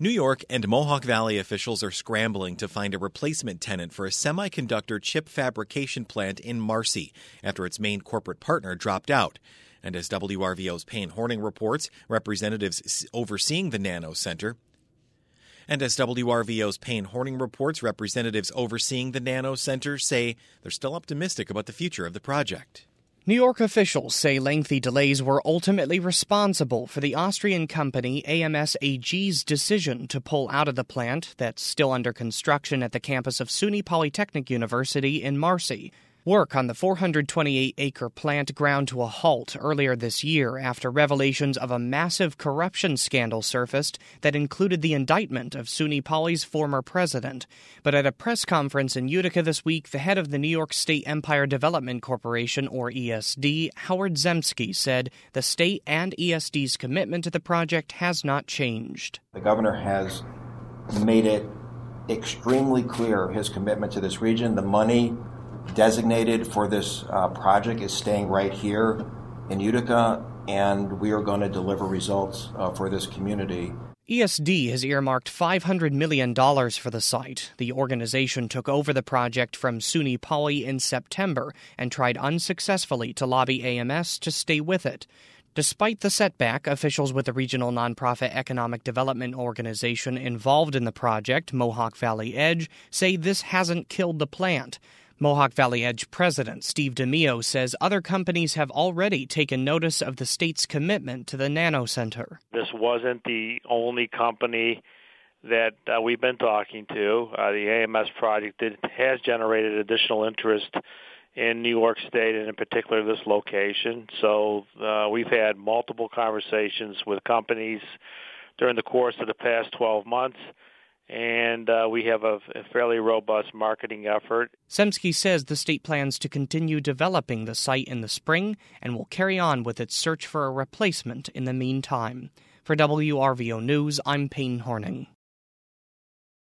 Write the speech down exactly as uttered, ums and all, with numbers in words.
New York and Mohawk Valley officials are scrambling to find a replacement tenant for a semiconductor chip fabrication plant in Marcy after its main corporate partner dropped out. And as W R V O's Payne Horning reports, representatives overseeing the Nano Center And as W R V O's Payne Horning reports, representatives overseeing the Nano Center say they're still optimistic about the future of the project. New York officials say lengthy delays were ultimately responsible for the Austrian company A M S A G's decision to pull out of the plant that's still under construction at the campus of SUNY Polytechnic University in Marcy. Work on the four hundred twenty-eight acre plant ground to a halt earlier this year after revelations of a massive corruption scandal surfaced that included the indictment of SUNY Poly's former president. But at a press conference in Utica this week, the head of the New York State Empire Development Corporation, or E S D, Howard Zemsky, said the state and E S D's commitment to the project has not changed. The governor has made it extremely clear his commitment to this region. The money designated for this uh, project is staying right here in Utica, and we are going to deliver results uh, for this community. E S D has earmarked five hundred million dollars for the site. The organization took over the project from SUNY Poly in September and tried unsuccessfully to lobby A M S to stay with it. Despite the setback, officials with the regional nonprofit economic development organization involved in the project, Mohawk Valley Edge, say this hasn't killed the plant. Mohawk Valley Edge President Steve DeMio says other companies have already taken notice of the state's commitment to the Nano Center. This wasn't the only company that uh, we've been talking to. Uh, the A M S project did, has generated additional interest in New York State and in particular this location. So uh, we've had multiple conversations with companies during the course of the past twelve months. And uh, we have a, a fairly robust marketing effort. Zemsky says the state plans to continue developing the site in the spring and will carry on with its search for a replacement in the meantime. For W R V O News, I'm Payne Horning.